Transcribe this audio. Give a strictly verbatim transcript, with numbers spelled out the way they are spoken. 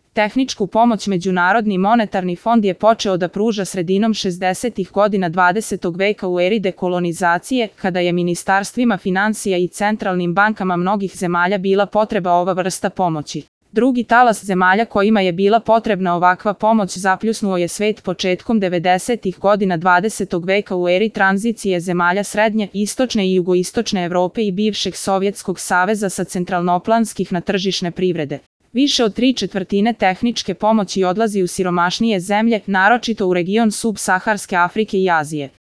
Tehničku pomoć Međunarodni monetarni fond je počeo da pruža sredinom šezdesetih godina dvadesetog veka u eri dekolonizacije, kada je ministarstvima finansija i centralnim bankama mnogih zemalja bila potreba ova vrsta pomoći. Drugi talas zemalja kojima je bila potrebna ovakva pomoć zapljusnuo je svet početkom devedesetih godina dvadesetog veka u eri tranzicije zemalja srednje, istočne i jugoistočne Evrope i bivšeg Sovjetskog saveza sa centralnoplanskih na tržišne privrede. Više od tri četvrtine tehničke pomoći odlazi u siromašnije zemlje, naročito u region subsaharske Afrike i Azije.